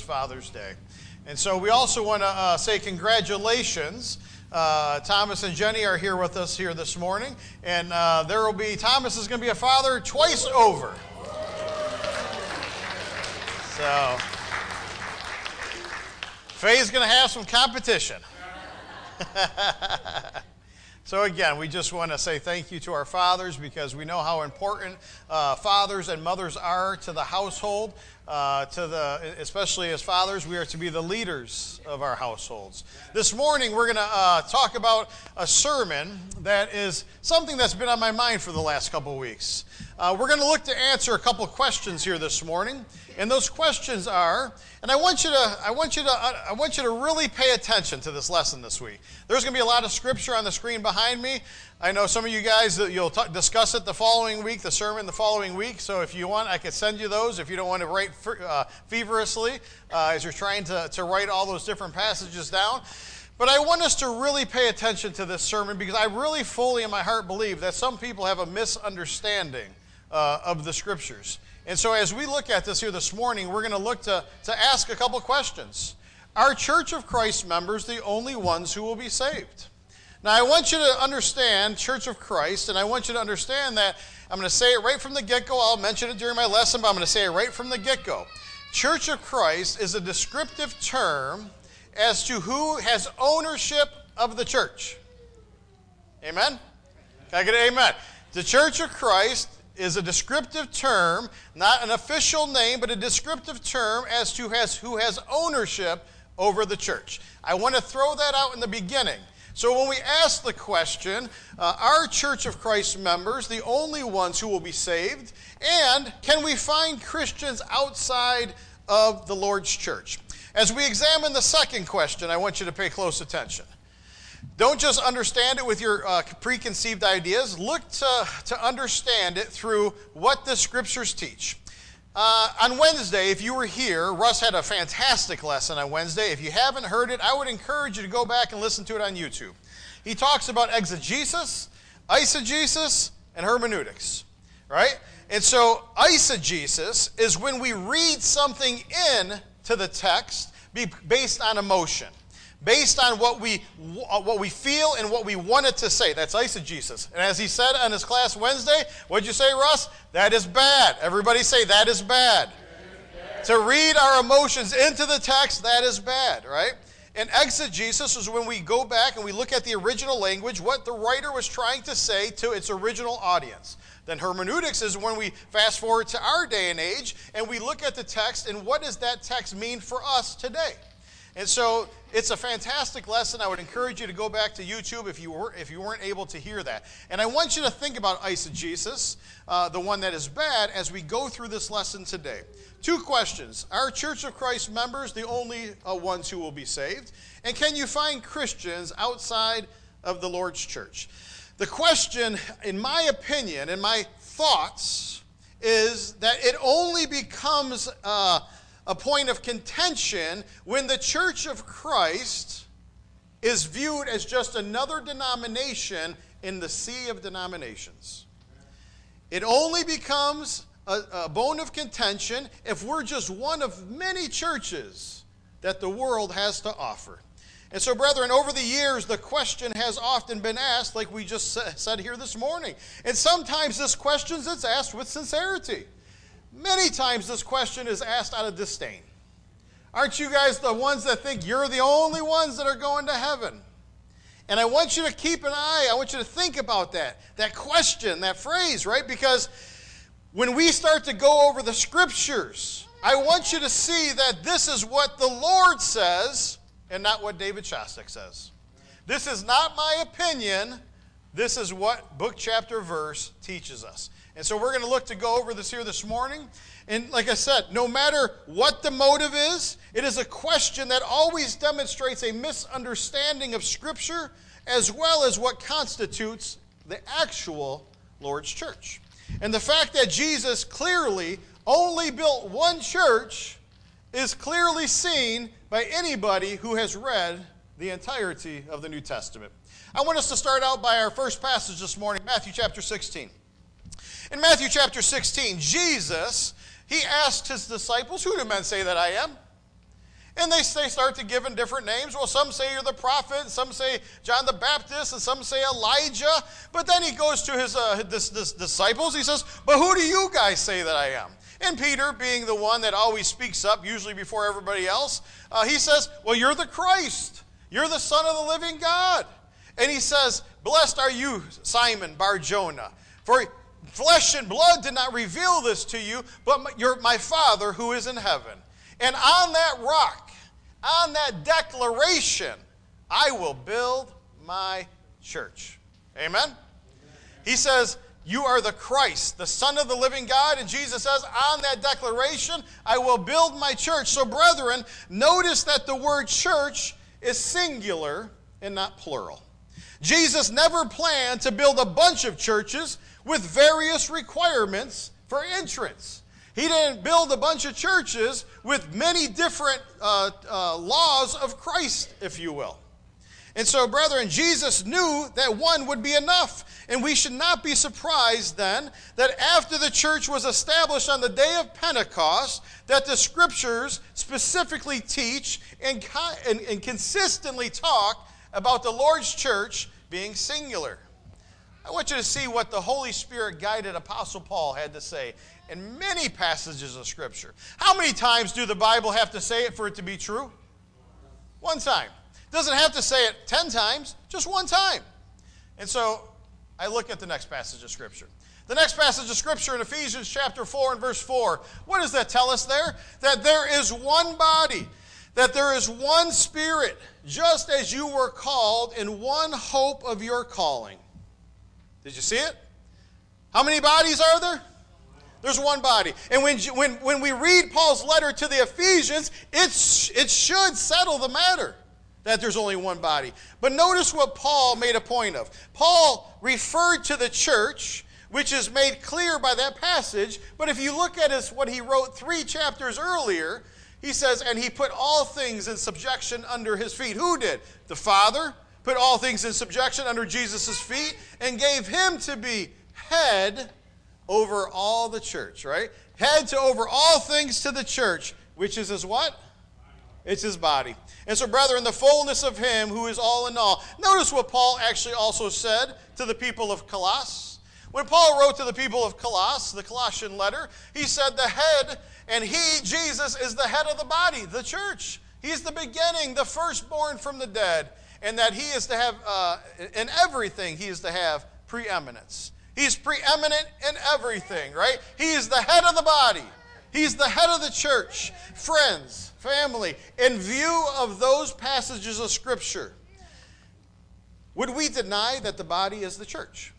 Father's Day. And so we also want to say congratulations. Thomas and Jenny are here with us here this morning. And Thomas is going to be a father twice over. So, Faye's going to have some competition. So again, we just want to say thank you to our fathers because we know how important fathers and mothers are to the household. Especially as fathers, we are to be the leaders of our households. This morning, we're going to talk about a sermon that is something that's been on my mind for the last couple of weeks. We're going to look to answer a couple of questions here this morning, and those questions are, and I want you to really pay attention to this lesson this week. There's going to be a lot of scripture on the screen behind me. I know some of you guys, you'll discuss it the following week, the sermon the following week. So if you want, I could send you those if you don't want to write feverishly as you're trying to write all those different passages down. But I want us to really pay attention to this sermon because I really fully in my heart believe that some people have a misunderstanding of the scriptures. And so as we look at this here this morning, we're going to look to ask a couple questions. Are Church of Christ members the only ones who will be saved? Now, I want you to understand Church of Christ, and I want you to understand that I'm going to say it right from the get-go. I'll mention it during my lesson, but I'm going to say it right from the get-go. Church of Christ is a descriptive term as to who has ownership of the church. Amen? Can I get an amen? The Church of Christ is a descriptive term, not an official name, but a descriptive term as to who has ownership over the church. I want to throw that out in the beginning. So when we ask the question, are Church of Christ members the only ones who will be saved? And can we find Christians outside of the Lord's church? As we examine the second question, I want you to pay close attention. Don't just understand it with your preconceived ideas. Look to understand it through what the scriptures teach. On Wednesday, if you were here, Russ had a fantastic lesson on Wednesday. If you haven't heard it, I would encourage you to go back and listen to it on YouTube. He talks about exegesis, eisegesis, and hermeneutics, right? And so eisegesis is when we read something into the text based on emotion, based on what we feel and what we want it to say. That's eisegesis. And as he said on his class Wednesday, what'd you say, Russ? That is bad. Everybody say, that is bad. To read our emotions into the text, that is bad, right? And exegesis is when we go back and we look at the original language, what the writer was trying to say to its original audience. Then hermeneutics is when we fast forward to our day and age and we look at the text and what does that text mean for us today? And so it's a fantastic lesson. I would encourage you to go back to YouTube if you weren't able to hear that. And I want you to think about eisegesis, the one that is bad, as we go through this lesson today. Two questions. Are Church of Christ members the only ones who will be saved? And can you find Christians outside of the Lord's church? The question, in my opinion, in my thoughts, is that it only becomes a point of contention when the Church of Christ is viewed as just another denomination in the sea of denominations. It only becomes a bone of contention if we're just one of many churches that the world has to offer. And so, brethren, over the years, the question has often been asked, like we just said here this morning. And sometimes this question is asked with sincerity. Many times this question is asked out of disdain. Aren't you guys the ones that think you're the only ones that are going to heaven? And I want you to keep an eye, I want you to think about that question, that phrase, right? Because when we start to go over the scriptures, I want you to see that this is what the Lord says and not what David Shostak says. This is not my opinion. This is what book, chapter, verse teaches us. And so we're going to look to go over this here this morning. And like I said, no matter what the motive is, it is a question that always demonstrates a misunderstanding of Scripture as well as what constitutes the actual Lord's church. And the fact that Jesus clearly only built one church is clearly seen by anybody who has read the entirety of the New Testament. I want us to start out by our first passage this morning, Matthew chapter 16. In Matthew chapter 16, Jesus, he asked his disciples, who do men say that I am? And they start to give in different names. Well, some say you're the prophet, some say John the Baptist, and some say Elijah. But then he goes to his disciples. He says, but who do you guys say that I am? And Peter, being the one that always speaks up, usually before everybody else, he says, well, you're the Christ. You're the Son of the living God. And he says, blessed are you, Simon Bar-Jonah, for flesh and blood did not reveal this to you, but my Father who is in heaven. And on that rock, on that declaration, I will build my church. Amen? He says, you are the Christ, the Son of the living God. And Jesus says, on that declaration, I will build my church. So, brethren, notice that the word church is singular and not plural. Jesus never planned to build a bunch of churches with various requirements for entrance. He didn't build a bunch of churches with many different laws of Christ, if you will. And so, brethren, Jesus knew that one would be enough. And we should not be surprised then that after the church was established on the day of Pentecost, that the Scriptures specifically teach and consistently talk about the Lord's church being singular. I want you to see what the Holy Spirit guided Apostle Paul had to say in many passages of Scripture. How many times do the Bible have to say it for it to be true? One time. Doesn't have to say it 10 times, just one time. And so I look at the next passage of Scripture. The next passage of Scripture in Ephesians chapter 4 and verse 4. What does that tell us there? That there is one body, that there is one Spirit, just as you were called in one hope of your calling. Did you see it? How many bodies are there? There's one body. And when we read Paul's letter to the Ephesians, it should settle the matter that there's only one body. But notice what Paul made a point of. Paul referred to the church, which is made clear by that passage. But if you look at what he wrote 3 chapters earlier, he says, and he put all things in subjection under his feet. Who did? The Father put all things in subjection under Jesus' feet and gave him to be head over all the church, right? Head to over all things to the church, which is his what? It's his body. And so, brethren, the fullness of him who is all in all. Notice what Paul actually also said to the people of Colossus. When Paul wrote to the people of Colossus, the Colossian letter, he said the head, and he, Jesus, is the head of the body, the church. He's the beginning, the firstborn from the dead, and that he is to have, in everything, he is to have preeminence. He's preeminent in everything, right? He is the head of the body. He's the head of the church. Friends, family, in view of those passages of Scripture, would we deny that the body is the church?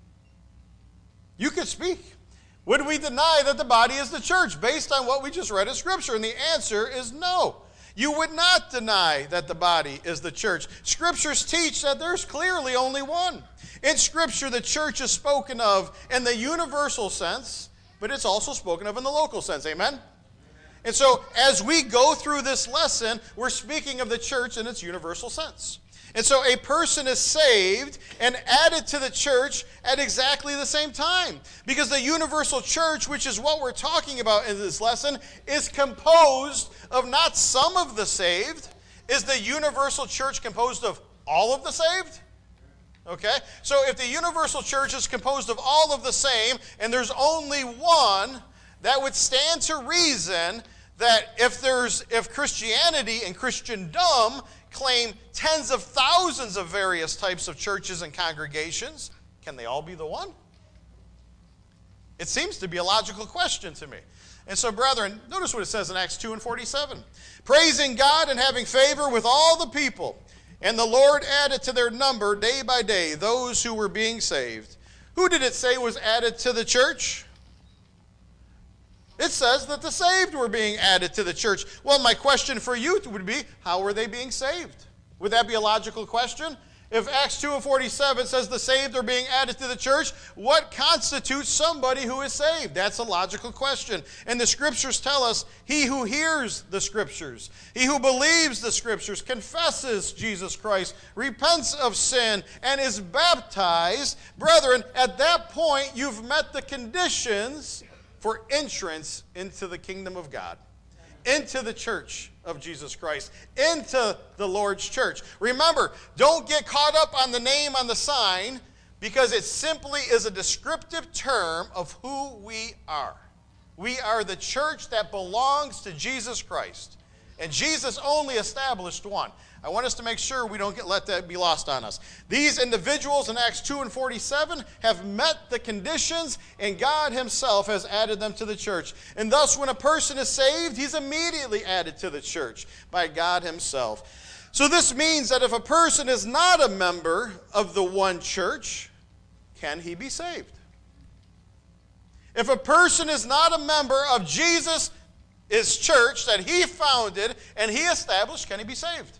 You could speak. Would we deny that the body is the church based on what we just read in Scripture? And the answer is no. You would not deny that the body is the church. Scriptures teach that there's clearly only one. In Scripture, the church is spoken of in the universal sense, but it's also spoken of in the local sense. Amen? And so, as we go through this lesson, we're speaking of the church in its universal sense. And so a person is saved and added to the church at exactly the same time. Because the universal church, which is what we're talking about in this lesson, is composed of not some of the saved. Is the universal church composed of all of the saved? Okay? So if the universal church is composed of all of the same, and there's only one, that would stand to reason that if Christianity and Christendom claim tens of thousands of various types of churches and congregations, can they all be the one? It seems to be a logical question to me. And so, brethren, notice what it says in Acts 2 and 47. Praising God and having favor with all the people. And the Lord added to their number day by day those who were being saved. Who did it say was added to the church? It says that the saved were being added to the church. Well, my question for you would be, how were they being saved? Would that be a logical question? If Acts 2 and 47 says the saved are being added to the church, what constitutes somebody who is saved? That's a logical question. And the Scriptures tell us, he who hears the Scriptures, he who believes the Scriptures, confesses Jesus Christ, repents of sin, and is baptized, brethren, at that point you've met the conditions for entrance into the kingdom of God. into the church of Jesus Christ, into the Lord's church. Remember, don't get caught up on the name on the sign, because it simply is a descriptive term of who we are. We are the church that belongs to Jesus Christ. And Jesus only established one. I want us to make sure we don't let that be lost on us. These individuals in Acts 2 and 47 have met the conditions, and God himself has added them to the church. And thus, when a person is saved, he's immediately added to the church by God himself. So this means that if a person is not a member of the one church, can he be saved? If a person is not a member of Jesus' church that he founded and he established, can he be saved?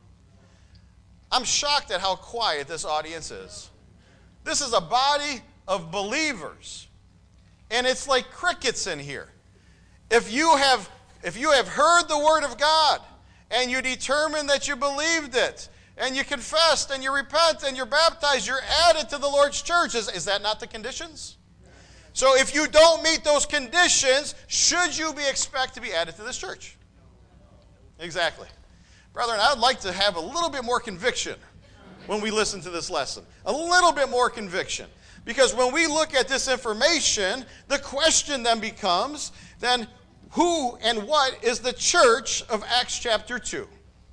I'm shocked at how quiet this audience is. This is a body of believers, and it's like crickets in here. If you have heard the word of God, and you determine that you believed it, and you confessed, and you repent, and you're baptized, you're added to the Lord's church. Is that not the conditions? So if you don't meet those conditions, should you expect to be added to this church? Exactly. Brethren, I would like to have a little bit more conviction when we listen to this lesson. A little bit more conviction. Because when we look at this information, the question then becomes, then who and what is the church of Acts chapter 2?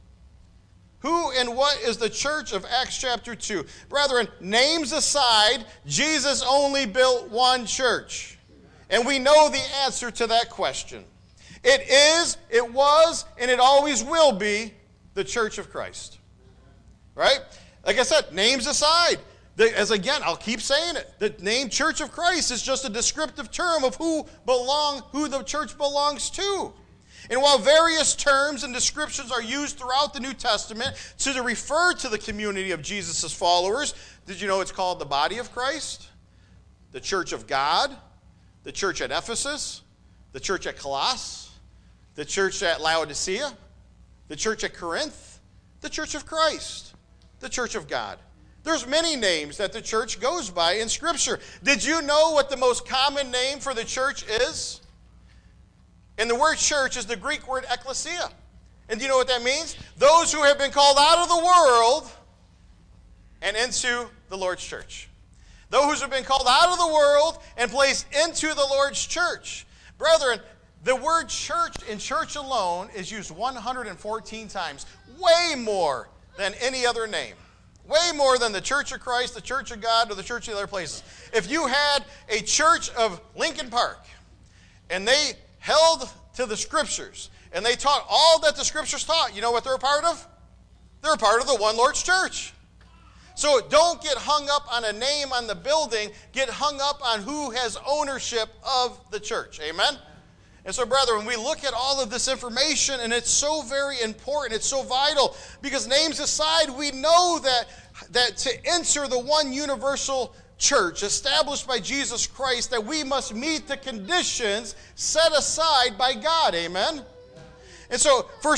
Who and what is the church of Acts chapter 2? Brethren, names aside, Jesus only built one church. And we know the answer to that question. It is, it was, and it always will be the church of Christ. Right? Like I said, names aside. As again, I'll keep saying it. The name Church of Christ is just a descriptive term of who the church belongs to. And while various terms and descriptions are used throughout the New Testament to refer to the community of Jesus' followers, did you know it's called the body of Christ, the church of God, the church at Ephesus, the church at Colossus, the church at Laodicea, the church at Corinth, the church of Christ, the church of God. There's many names that the church goes by in Scripture. Did you know what the most common name for the church is? And the word church is the Greek word ekklesia. And do you know what that means? Those who have been called out of the world and into the Lord's church. Those who have been called out of the world and placed into the Lord's church. Brethren, the word church in church alone is used 114 times. Way more than any other name. Way more than the Church of Christ, the Church of God, or the church of the other places. If you had a church of Lincoln Park, and they held to the Scriptures, and they taught all that the Scriptures taught, you know what they're a part of? They're a part of the one Lord's church. So don't get hung up on a name on the building. Get hung up on who has ownership of the church. Amen? And so, brethren, we look at all of this information, and it's so very important, it's so vital, because names aside, we know that to enter the one universal church established by Jesus Christ, that we must meet the conditions set aside by God. Amen? And so, for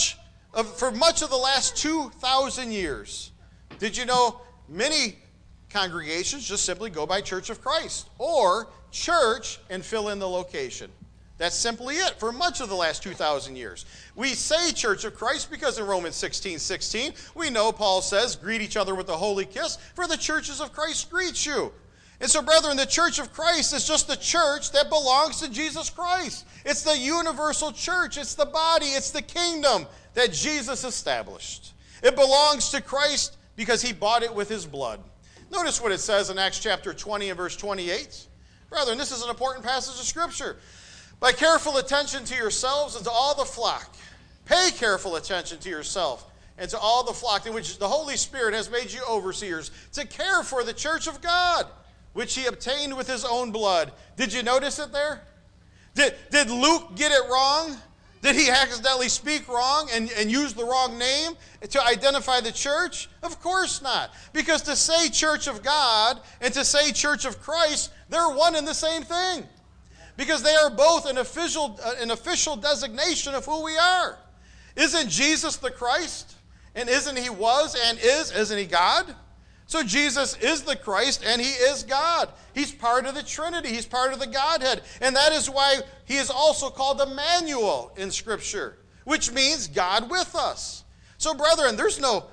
much of the last 2,000 years, did you know many congregations just simply go by Church of Christ, or church and fill in the location? That's simply it for much of the last 2,000 years. We say Church of Christ because in Romans 16:16, we know Paul says, greet each other with a holy kiss, for the churches of Christ greet you. And so, brethren, the Church of Christ is just the church that belongs to Jesus Christ. It's the universal church. It's the body. It's the kingdom that Jesus established. It belongs to Christ because he bought it with his blood. Notice what it says in Acts chapter 20 and verse 28. Brethren, this is an important passage of Scripture. By careful attention to yourselves and to all the flock. Pay careful attention to yourself and to all the flock in which the Holy Spirit has made you overseers to care for the church of God, which he obtained with his own blood. Did you notice it there? Did Luke get it wrong? Did he accidentally speak wrong and use the wrong name to identify the church? Of course not. Because to say church of God and to say church of Christ, they're one and the same thing. Because they are both an official designation of who we are. Isn't Jesus the Christ? And isn't he was and isn't he God? So Jesus is the Christ, and he is God. He's part of the Trinity. He's part of the Godhead. And that is why he is also called Emmanuel in Scripture, which means God with us. So, brethren, Luke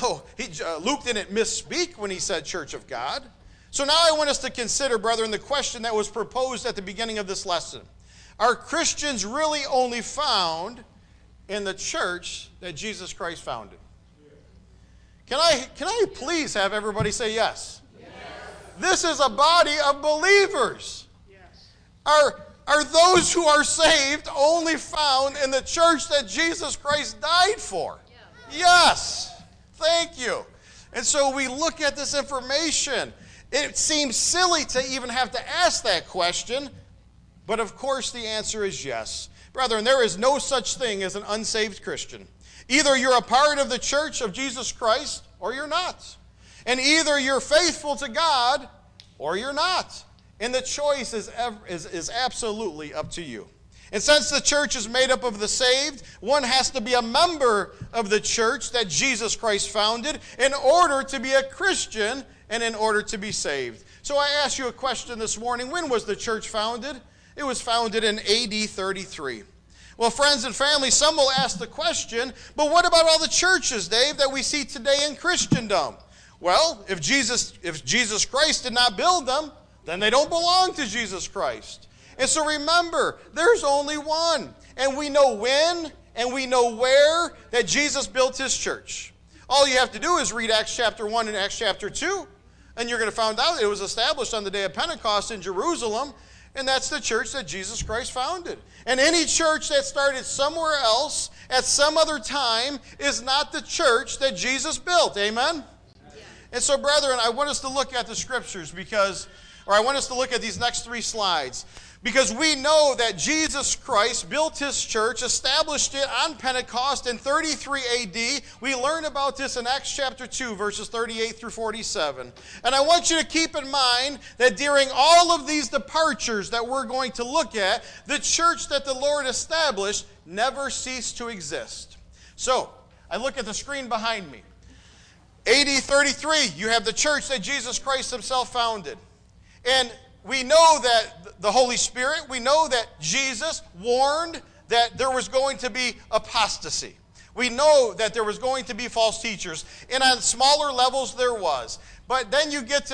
didn't misspeak when he said Church of God. So now I want us to consider, brethren, the question that was proposed at the beginning of this lesson. Are Christians really only found in the church that Jesus Christ founded? Can I please have everybody say yes? Yes. This is a body of believers. Yes. Are those who are saved only found in the church that Jesus Christ died for? Yes. Yes. Thank you. And so we look at this information. It seems silly to even have to ask that question, but of course the answer is yes. Brethren, there is no such thing as an unsaved Christian. Either you're a part of the church of Jesus Christ or you're not. And either you're faithful to God or you're not. And the choice is absolutely up to you. And since the church is made up of the saved, one has to be a member of the church that Jesus Christ founded in order to be a Christian and in order to be saved. So I ask you a question this morning. When was the church founded? It was founded in AD 33. Well, friends and family, some will ask the question, but what about all the churches, Dave, that we see today in Christendom? Well, if Jesus Christ did not build them, then they don't belong to Jesus Christ. And so remember, there's only one. And we know when and we know where that Jesus built his church. All you have to do is read Acts chapter 1 and Acts chapter 2, and you're going to find out it was established on the day of Pentecost in Jerusalem. And that's the church that Jesus Christ founded. And any church that started somewhere else at some other time is not the church that Jesus built. Amen? Yeah. And so, brethren, I want us to look at the scriptures I want us to look at these next 3 slides. Because we know that Jesus Christ built his church, established it on Pentecost in 33 AD. We learn about this in Acts chapter 2, verses 38 through 47. And I want you to keep in mind that during all of these departures that we're going to look at, the church that the Lord established never ceased to exist. So, I look at the screen behind me. AD 33, you have the church that Jesus Christ himself founded. And we know that the Holy Spirit, we know that Jesus warned that there was going to be apostasy. We know that there was going to be false teachers. And on smaller levels there was. But then you get to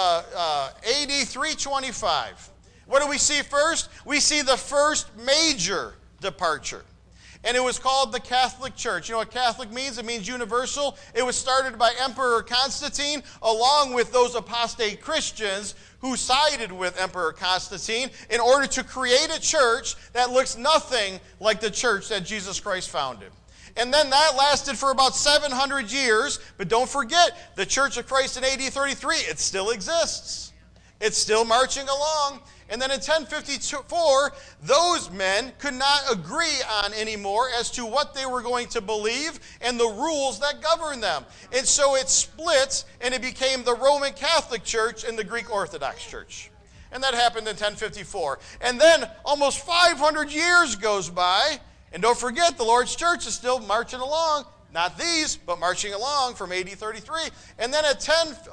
AD 325. What do we see first? We see the first major departure. And it was called the Catholic Church. You know what Catholic means? It means universal. It was started by Emperor Constantine along with those apostate Christians who sided with Emperor Constantine in order to create a church that looks nothing like the church that Jesus Christ founded. And then that lasted for about 700 years. But don't forget, the Church of Christ in AD 33, it still exists. It's still marching along. And then in 1054, those men could not agree on anymore as to what they were going to believe and the rules that govern them. And so it split, and it became the Roman Catholic Church and the Greek Orthodox Church. And that happened in 1054. And then almost 500 years goes by, and don't forget, the Lord's Church is still marching along. Not these, but marching along from AD 33. And then at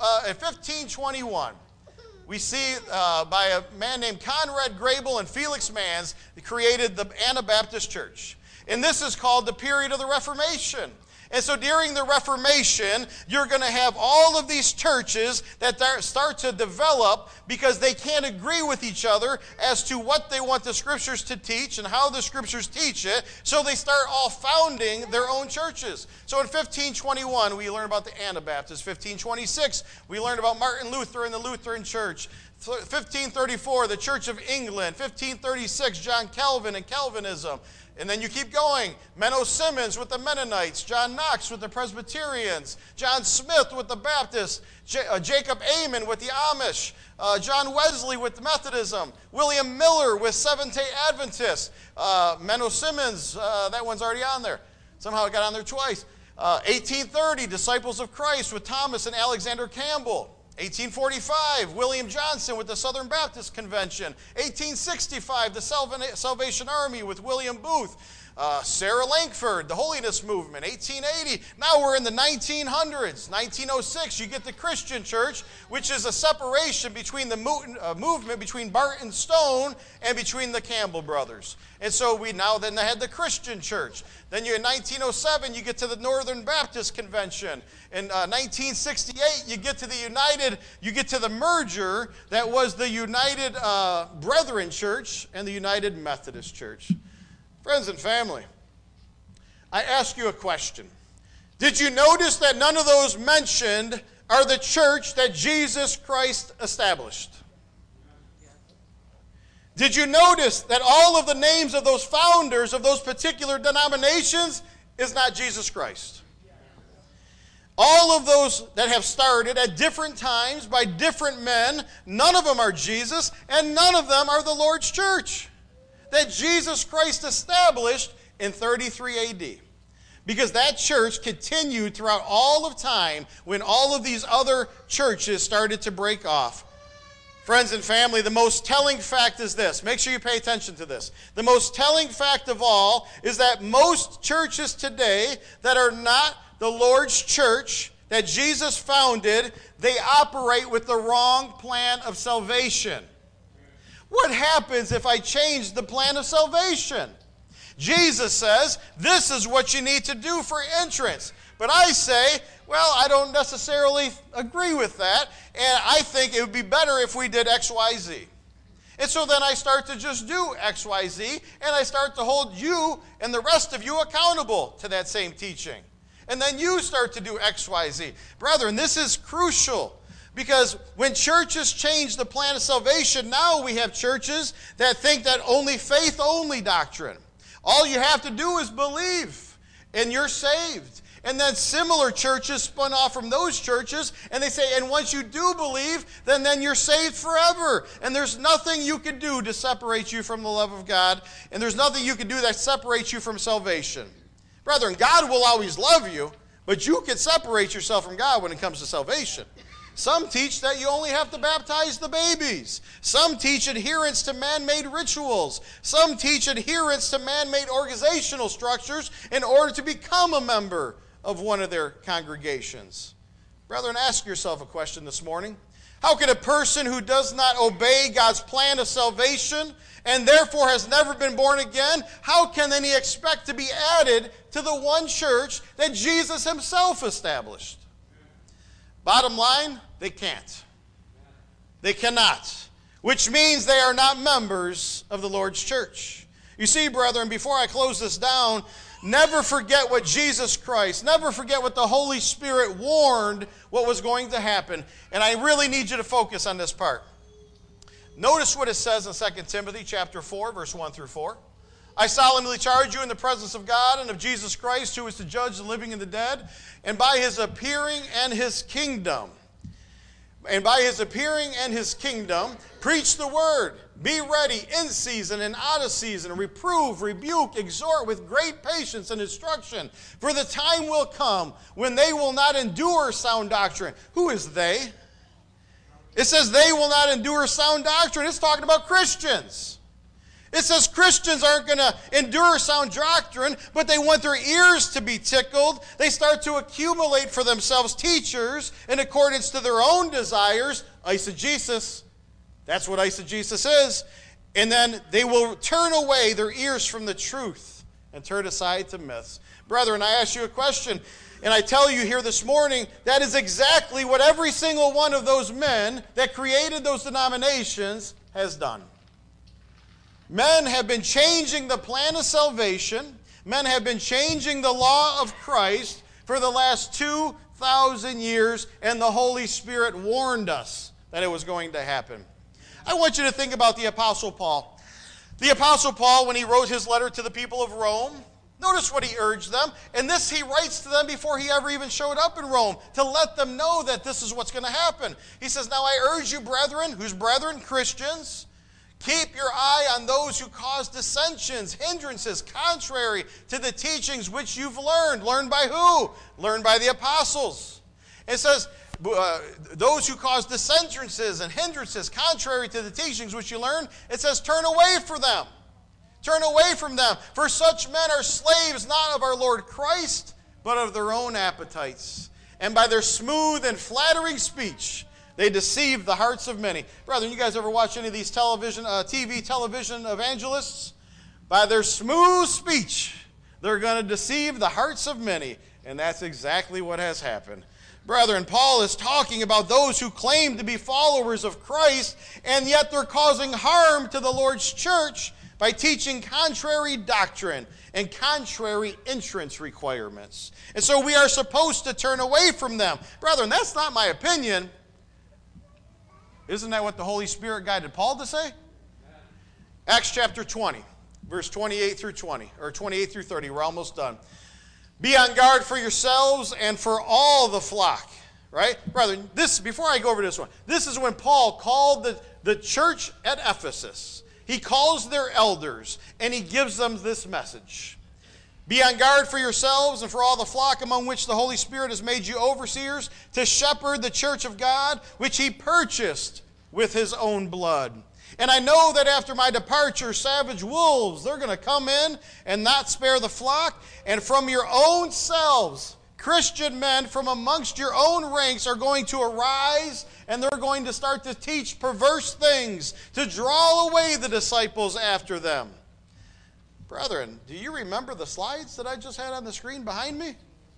1521, we see by a man named Conrad Grebel and Felix Manz, they created the Anabaptist Church. And this is called the period of the Reformation. And so during the Reformation, you're going to have all of these churches that start to develop because they can't agree with each other as to what they want the Scriptures to teach and how the Scriptures teach it. So they start all founding their own churches. So in 1521, we learn about the Anabaptists. 1526, we learn about Martin Luther and the Lutheran Church. 1534, the Church of England. 1536, John Calvin and Calvinism. And then you keep going. Menno Simmons with the Mennonites. John Knox with the Presbyterians. John Smith with the Baptists. Jacob Amen with the Amish. John Wesley with Methodism. William Miller with Seventh-day Adventists. Menno Simmons, that one's already on there. Somehow it got on there twice. 1830, Disciples of Christ with Thomas and Alexander Campbell. 1845, William Johnson with the Southern Baptist Convention. 1865, the Salvation Army with William Booth. Sarah Langford, the Holiness Movement, 1880. Now we're in the 1900s. 1906, you get the Christian Church, which is a separation between the movement between Barton Stone and between the Campbell brothers. And so we now then had the Christian Church. Then in 1907, you get to the Northern Baptist Convention. In 1968, you get to the merger that was the United Brethren Church and the United Methodist Church. Friends and family, I ask you a question. Did you notice that none of those mentioned are the church that Jesus Christ established? Did you notice that all of the names of those founders of those particular denominations is not Jesus Christ? All of those that have started at different times by different men, none of them are Jesus, and none of them are the Lord's church that Jesus Christ established in 33 AD. Because that church continued throughout all of time when all of these other churches started to break off. Friends and family, the most telling fact is this. Make sure you pay attention to this. The most telling fact of all is that most churches today that are not the Lord's church that Jesus founded, they operate with the wrong plan of salvation. What happens if I change the plan of salvation? Jesus says, this is what you need to do for entrance. But I say, well, I don't necessarily agree with that, and I think it would be better if we did X, Y, Z. And so then I start to just do X, Y, Z, and I start to hold you and the rest of you accountable to that same teaching. And then you start to do X, Y, Z. Brethren, this is crucial. Because when churches change the plan of salvation, now we have churches that think that only faith-only doctrine. All you have to do is believe, and you're saved. And then similar churches spun off from those churches, and they say, and once you do believe, then you're saved forever. And there's nothing you can do to separate you from the love of God, and there's nothing you can do that separates you from salvation. Brethren, God will always love you, but you can separate yourself from God when it comes to salvation. Some teach that you only have to baptize the babies. Some teach adherence to man-made rituals. Some teach adherence to man-made organizational structures in order to become a member of one of their congregations. Brethren, ask yourself a question this morning. How can a person who does not obey God's plan of salvation and therefore has never been born again, how can any expect to be added to the one church that Jesus himself established? Bottom line, they can't. They cannot. Which means they are not members of the Lord's church. You see, brethren, before I close this down, never forget what Jesus Christ, never forget what the Holy Spirit warned what was going to happen. And I really need you to focus on this part. Notice what it says in 2 Timothy chapter 4, verse 1 through 4. I solemnly charge you in the presence of God and of Jesus Christ, who is to judge the living and the dead, and by his appearing and his kingdom. And by his appearing and his kingdom, preach the word. Be ready in season and out of season. Reprove, rebuke, exhort with great patience and instruction. For the time will come when they will not endure sound doctrine. Who is they? It says they will not endure sound doctrine. It's talking about Christians. It says Christians aren't going to endure sound doctrine, but they want their ears to be tickled. They start to accumulate for themselves teachers in accordance to their own desires. Eisegesis. That's what eisegesis is. And then they will turn away their ears from the truth and turn aside to myths. Brethren, I ask you a question, and I tell you here this morning, that is exactly what every single one of those men that created those denominations has done. Men have been changing the plan of salvation. Men have been changing the law of Christ for the last 2,000 years, and the Holy Spirit warned us that it was going to happen. I want you to think about the Apostle Paul. The Apostle Paul, when he wrote his letter to the people of Rome, notice what he urged them, and this he writes to them before he ever even showed up in Rome, to let them know that this is what's going to happen. He says, now I urge you, brethren, whose brethren? Christians, keep your eye on those who cause dissensions, hindrances, contrary to the teachings which you've learned. Learned by who? Learned by the apostles. It says, those who cause dissensions and hindrances, contrary to the teachings which you learned, it says, turn away from them. Turn away from them, for such men are slaves not of our Lord Christ, but of their own appetites. And by their smooth and flattering speech, they deceive the hearts of many. Brethren, you guys ever watch any of these TV television evangelists? By their smooth speech, they're going to deceive the hearts of many. And that's exactly what has happened. Brethren, Paul is talking about those who claim to be followers of Christ, and yet they're causing harm to the Lord's church by teaching contrary doctrine and contrary entrance requirements. And so we are supposed to turn away from them. Brethren, that's not my opinion. Isn't that what the Holy Spirit guided Paul to say? Acts chapter 20, verse 28 through 20, or 28 through 30. We're almost done. Be on guard for yourselves and for all the flock. Right? Brethren, before I go over this one, this is when Paul called the church at Ephesus. He calls their elders, and he gives them this message. Be on guard for yourselves and for all the flock among which the Holy Spirit has made you overseers, to shepherd the church of God, which he purchased with his own blood. And I know that after my departure, savage wolves, they're going to come in and not spare the flock. And from your own selves, Christian men from amongst your own ranks are going to arise, and they're going to start to teach perverse things to draw away the disciples after them. Brethren, do you remember the slides that I just had on the screen behind me?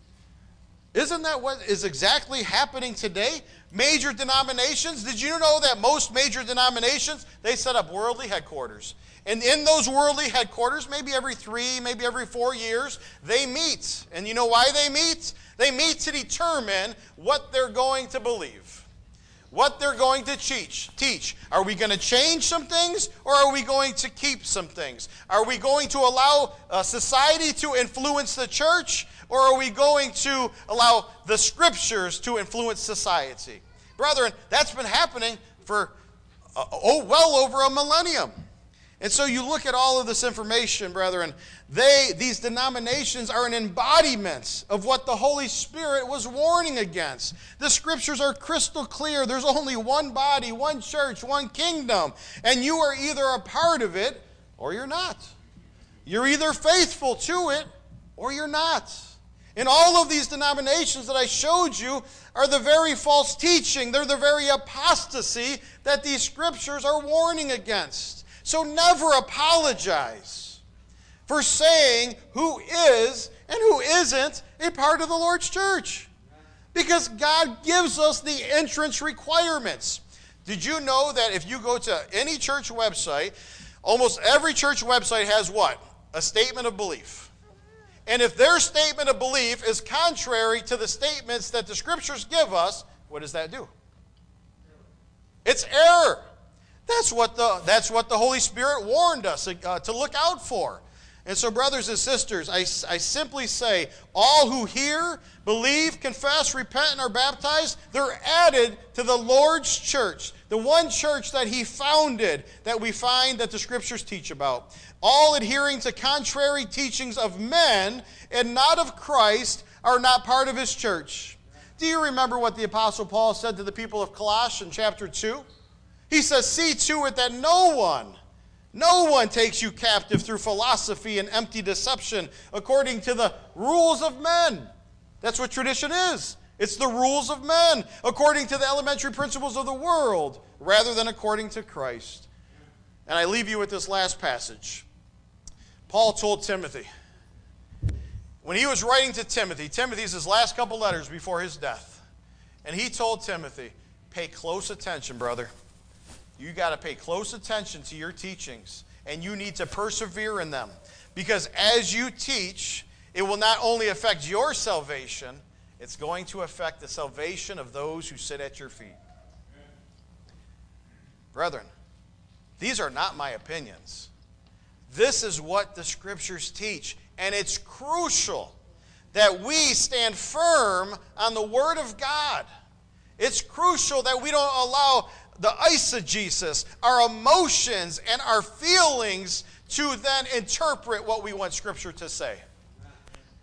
Isn't that what is exactly happening today? Major denominations, did you know that most major denominations, they set up worldly headquarters? And in those worldly headquarters, maybe every 3, maybe every 4 years, they meet. And you know why they meet? They meet to determine what they're going to believe, what they're going to teach. Are we going to change some things, or are we going to keep some things? Are we going to allow society to influence the church, or are we going to allow the Scriptures to influence society? Brethren, that's been happening for well over a millennium. And so you look at all of this information, brethren, these denominations are an embodiment of what the Holy Spirit was warning against. The Scriptures are crystal clear. There's only one body, one church, one kingdom. And you are either a part of it or you're not. You're either faithful to it or you're not. And all of these denominations that I showed you are the very false teaching. They're the very apostasy that these Scriptures are warning against. So never apologize for saying who is and who isn't a part of the Lord's church. Because God gives us the entrance requirements. Did you know that if you go to any church website, almost every church website has what? A statement of belief. And if their statement of belief is contrary to the statements that the Scriptures give us, what does that do? It's error. That's what the Holy Spirit warned us to look out for. And so, brothers and sisters, I simply say, all who hear, believe, confess, repent, and are baptized, they're added to the Lord's church, the one church that he founded, that we find that the Scriptures teach about. All adhering to contrary teachings of men and not of Christ are not part of his church. Do you remember what the Apostle Paul said to the people of Colossae in chapter 2? He says, see to it that no one takes you captive through philosophy and empty deception according to the rules of men. That's what tradition is. It's the rules of men, according to the elementary principles of the world, rather than according to Christ. And I leave you with this last passage. Paul told Timothy, when he was writing to Timothy's his last couple letters before his death, and he told Timothy, pay close attention, brother. You got to pay close attention to your teachings, and you need to persevere in them. Because as you teach, it will not only affect your salvation, it's going to affect the salvation of those who sit at your feet. Brethren, these are not my opinions. This is what the Scriptures teach, and it's crucial that we stand firm on the Word of God. It's crucial that we don't allow the eisegesis, our emotions and our feelings, to then interpret what we want Scripture to say.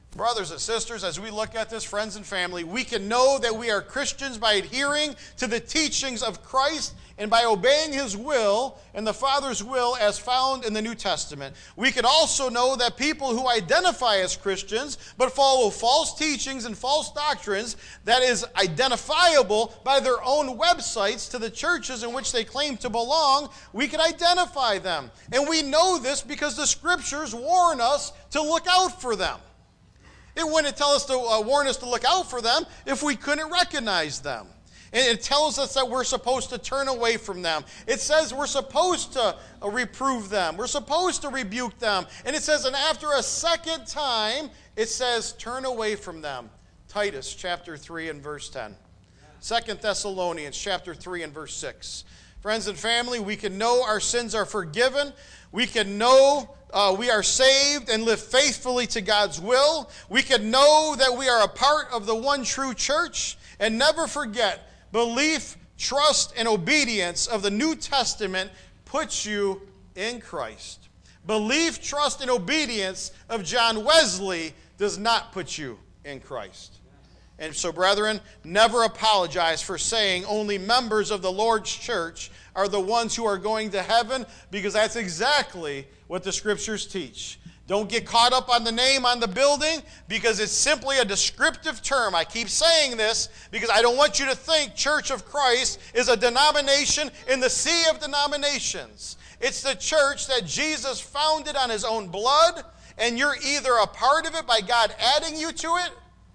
Brothers and sisters, as we look at this, friends and family, we can know that we are Christians by adhering to the teachings of Christ and by obeying His will and the Father's will as found in the New Testament. We can also know that people who identify as Christians but follow false teachings and false doctrines that is identifiable by their own websites to the churches in which they claim to belong, we can identify them. And we know this because the Scriptures warn us to look out for them. It wouldn't tell us to warn us to look out for them if we couldn't recognize them. And it tells us that we're supposed to turn away from them. It says we're supposed to reprove them. We're supposed to rebuke them. And it says, and after a second time, it says, turn away from them. Titus chapter 3 and verse 10. 2 Thessalonians chapter 3 and verse 6. Friends and family, we can know our sins are forgiven. We can know we are saved and live faithfully to God's will. We can know that we are a part of the one true church. And never forget, belief, trust, and obedience of the New Testament puts you in Christ. Belief, trust, and obedience of John Wesley does not put you in Christ. And so, brethren, never apologize for saying only members of the Lord's church are the ones who are going to heaven, because that's exactly what the Scriptures teach. Don't get caught up on the name on the building, because it's simply a descriptive term. I keep saying this because I don't want you to think Church of Christ is a denomination in the sea of denominations. It's the church that Jesus founded on His own blood, and you're either a part of it by God adding you to it,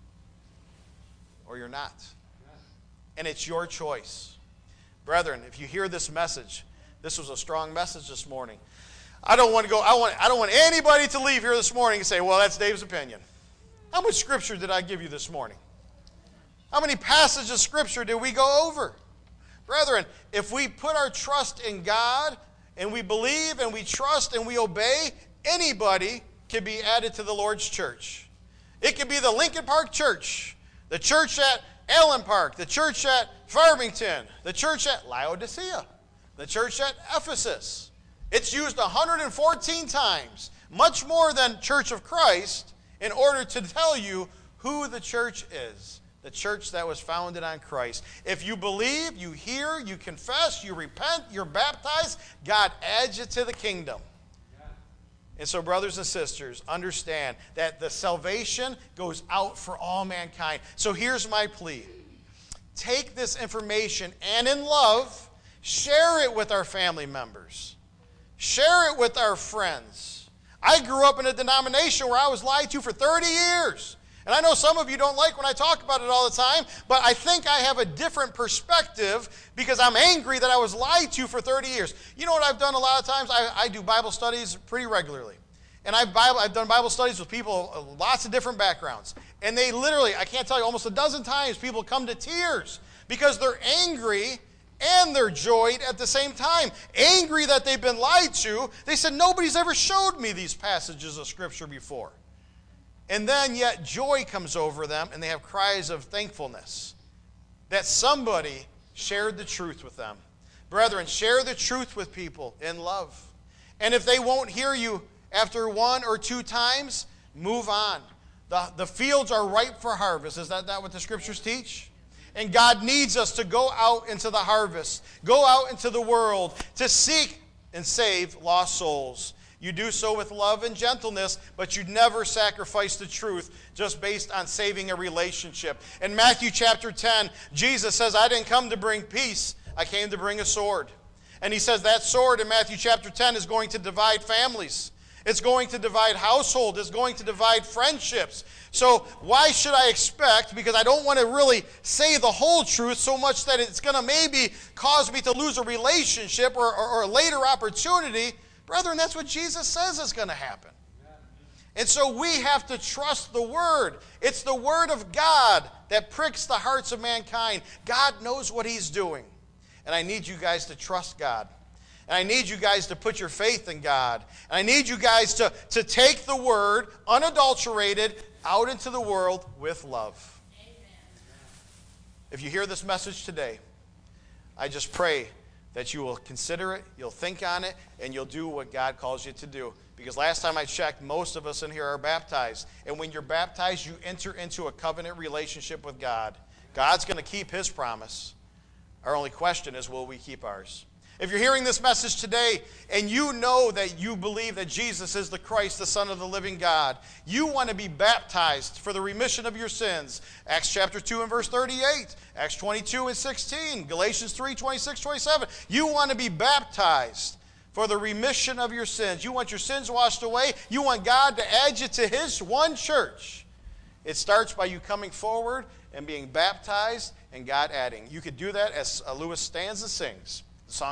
or you're not. And it's your choice. Brethren, if you hear this message, this was a strong message this morning. I don't want anybody to leave here this morning and say, well, that's Dave's opinion. How much Scripture did I give you this morning? How many passages of Scripture did we go over? Brethren, if we put our trust in God, and we believe and we trust and we obey, anybody can be added to the Lord's church. It could be the Lincoln Park Church, the church at Allen Park, the church at Farmington, the church at Laodicea, the church at Ephesus. It's used 114 times, much more than Church of Christ, in order to tell you who the church is, the church that was founded on Christ. If you believe, you hear, you confess, you repent, you're baptized, God adds you to the kingdom. And so, brothers and sisters, understand that the salvation goes out for all mankind. So here's my plea. Take this information and in love, share it with our family members. Share it with our friends. I grew up in a denomination where I was lied to for 30 years. And I know some of you don't like when I talk about it all the time, but I think I have a different perspective because I'm angry that I was lied to for 30 years. You know what I've done a lot of times? I do Bible studies pretty regularly. And I've done Bible studies with people of lots of different backgrounds. And they literally, I can't tell you, almost a dozen times people come to tears because they're angry and they're joyed at the same time. Angry that they've been lied to. They said, nobody's ever showed me these passages of Scripture before. And then yet joy comes over them and they have cries of thankfulness that somebody shared the truth with them. Brethren, share the truth with people in love. And if they won't hear you after one or two times, move on. The fields are ripe for harvest. Is that what the Scriptures teach? And God needs us to go out into the harvest, go out into the world to seek and save lost souls. You do so with love and gentleness, but you never sacrifice the truth just based on saving a relationship. In Matthew chapter 10, Jesus says, I didn't come to bring peace, I came to bring a sword. And he says that sword in Matthew chapter 10 is going to divide families. It's going to divide households. It's going to divide friendships. So why should I expect, because I don't want to really say the whole truth so much that it's going to maybe cause me to lose a relationship or a later opportunity. Brethren, that's what Jesus says is going to happen. And so we have to trust the Word. It's the Word of God that pricks the hearts of mankind. God knows what He's doing. And I need you guys to trust God. And I need you guys to put your faith in God. And I need you guys to take the Word, unadulterated, out into the world with love. Amen. If you hear this message today, I just pray that you will consider it, you'll think on it, and you'll do what God calls you to do. Because last time I checked, most of us in here are baptized. And when you're baptized, you enter into a covenant relationship with God. God's going to keep his promise. Our only question is, will we keep ours? If you're hearing this message today and you know that you believe that Jesus is the Christ, the Son of the living God, you want to be baptized for the remission of your sins. Acts chapter 2 and verse 38, Acts 22 and 16, Galatians 3, 26, 27. You want to be baptized for the remission of your sins. You want your sins washed away. You want God to add you to his one church. It starts by you coming forward and being baptized and God adding. You could do that as Lewis stands and sings.